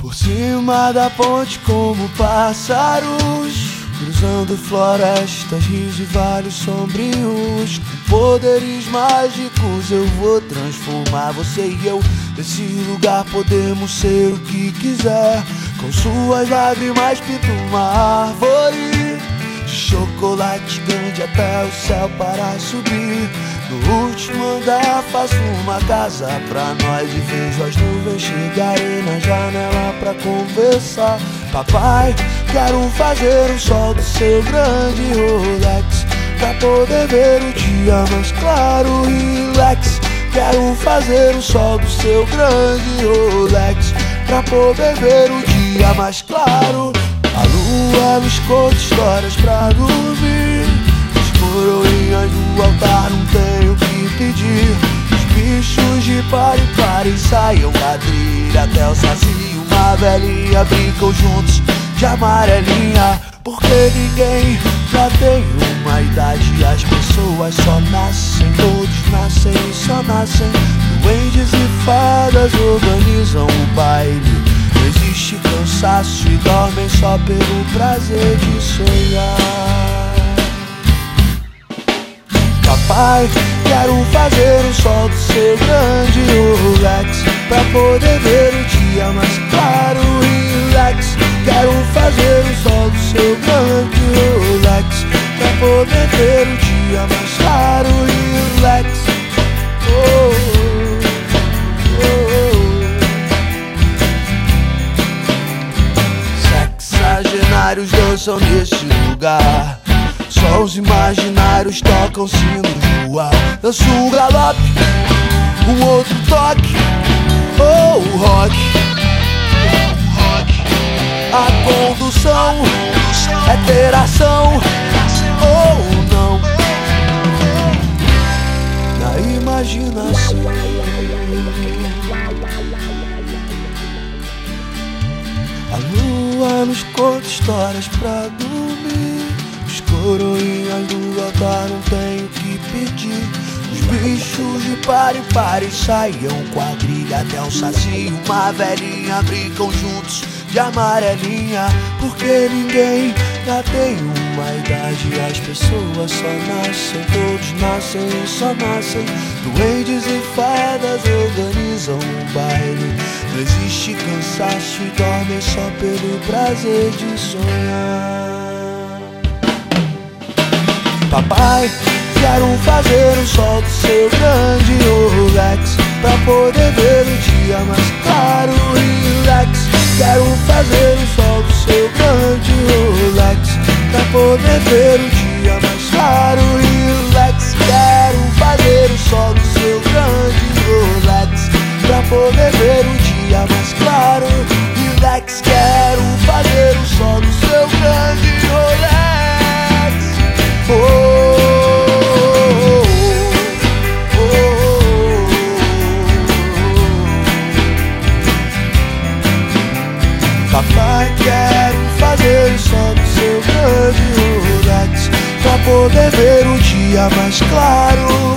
Por cima da ponte como pássaros, cruzando florestas, rios e vales sombrios. Com poderes mágicos eu vou transformar você e eu. Nesse lugar podemos ser o que quiser. Com suas lágrimas pinto uma árvore de chocolate grande até o céu para subir. No último andar faço uma casa pra nós e vejo as nuvens chegarem na janela pra conversar. Papai, quero fazer o sol do seu grande Rolex, pra poder ver o dia mais claro. Relax, quero fazer o sol do seu grande Rolex, pra poder ver o dia mais claro. A lua nos conta histórias pra dormir. As coroinhas do altar não tenho o que pedir. Os bichos de pare saiam quadrilha até o saci. Uma velhinha brincam juntos de amarelinha. Porque ninguém já tem uma idade. As pessoas só nascem, todos nascem e só nascem. Duendes e fadas organizam o baile. Não existe cansaço e dormem só pelo prazer de sonhar. Papai, quero fazer o sol do seu grande Rolex, pra poder ver o dia mais claro. Relax, quero fazer o sol do seu grande Rolex, pra poder ver o dia mais claro. Relax, oh, oh, oh. Sexagenários dançam neste lugar. Sons imaginários tocam sinos no ar. Danço um galope, um outro toque, ou oh, rock. A condução é ter ação ou não. Na imaginação. A lua nos conta histórias pra dormir. Os coroinhas do altar não tem o que pedir. Os bichos de pare saiam quadrilha até o saci. Uma velhinha brincam juntos de amarelinha. Porque ninguém já tem uma idade. As pessoas só nascem, todos nascem e só nascem. Duendes e fadas organizam um baile. Não existe cansaço e dormem só pelo prazer de sonhar. Papai, quero fazer o sol do seu grande Rolex, pra poder ver o dia mais claro. Relax, quero fazer o sol do seu grande Rolex, pra poder ver o dia mais claro. Relax, quero fazer o sol do seu grande Rolex, pra poder ver o dia mais claro. Relax, quero fazer o sol do seu grande Rolex. Oh, oh, oh, oh. Papai, quero fazer o sol do seu grande Rolex, pra poder ver o dia mais claro.